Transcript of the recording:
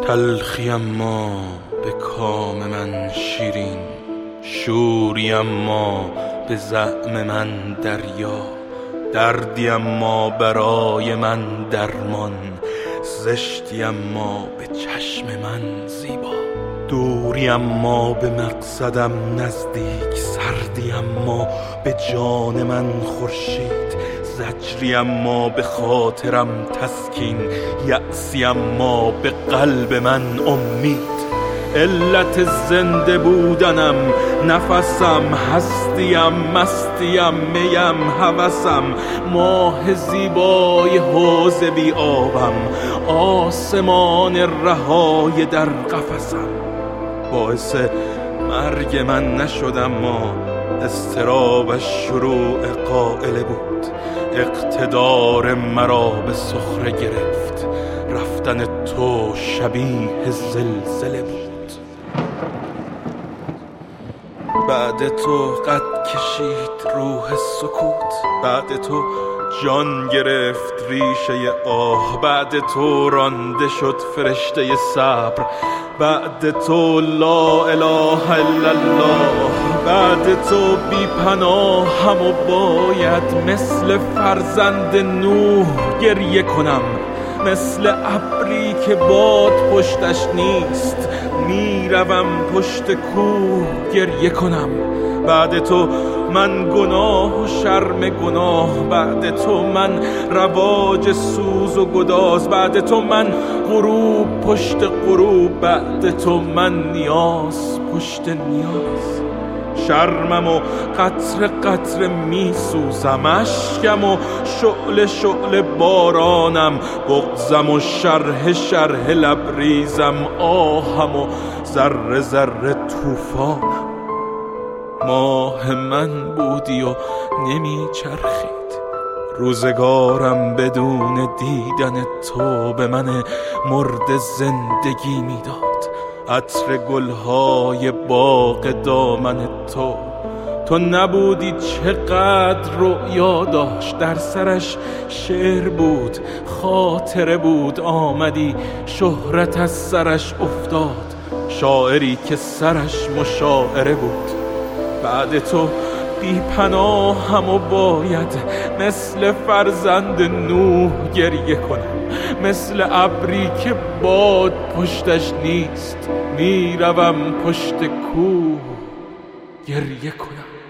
تلخی اما به کام من شیرین، شوری اما به زعم من دریا، دردی اما برای من درمان، زشتی اما به چشم من زیبا، دوری اما به مقصدم نزدیک، سردی اما به جان من خورشید، زجری اما به خاطرم تسکین، یأسی اما به قلب من امید. علت زنده بودنم نفسم، هستیم مستیم میم هوسم، ماه زیبای حوض بی آبم، آسمان رهای در قفسم. باعث مرگ من نشد اما اضطرابش شروع قائله بود، اقتدار مرا به سخره گرفت، رفتن تو شبیه زلزله بود. بعد تو قد کشید روح سکوت، بعد تو جان گرفت ریشه آه، بعد تو رانده شد فرشته صبر، بعد تو لا اله الا الله، بعد تو بی پناهم و باید مثل فرزند نوح گریه کنم، مثل ابری که باد پشتش نیست میروم پشت کوه گریه کنم. بعد تو من گناه و شرم گناه، بعد تو من رواج سوز و گداز، بعد تو من غروب پشت غروب، بعد تو من نیاز پشت نیاز. شرمم و قطر قطر می سوزم، اشکم و شعله شعله بارانم، بغضم و شرح شرح لبریزم، آهم و ذره ذره طوفانم. ماه من بودی و نمی چرخید، روزگارم بدون دیدن تو به من مرد زندگی میداد. عطر گلهای باغ دامن تو نبودی چقدر رؤیا داشت، در سرش شعر بود خاطره بود، آمدی شهرت از سرش افتاد، شاعری که سرش مشاعره بود. بعد تو بی پناهم و باید مثل فرزند نوح گریه کنم، مثل ابری که باد پشتش نیست میروم پشت کوه گریه کنم.